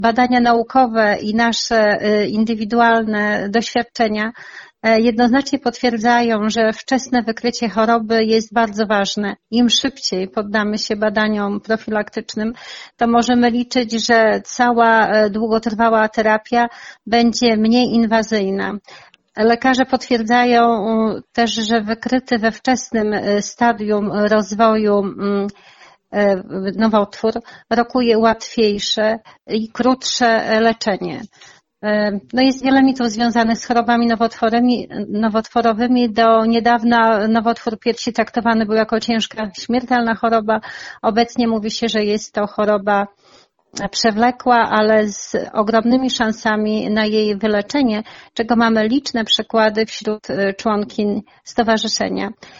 badania naukowe i nasze indywidualne doświadczenia jednoznacznie potwierdzają, że wczesne wykrycie choroby jest bardzo ważne. Im szybciej poddamy się badaniom profilaktycznym, to możemy liczyć, że cała długotrwała terapia będzie mniej inwazyjna. Lekarze potwierdzają też, że wykryty we wczesnym stadium rozwoju nowotwór rokuje łatwiejsze i krótsze leczenie. No jest wiele mitów związanych z chorobami nowotworowymi. Do niedawna nowotwór piersi traktowany był jako ciężka, śmiertelna choroba. Obecnie mówi się, że jest to choroba przewlekła, ale z ogromnymi szansami na jej wyleczenie, czego mamy liczne przykłady wśród członkiń stowarzyszenia.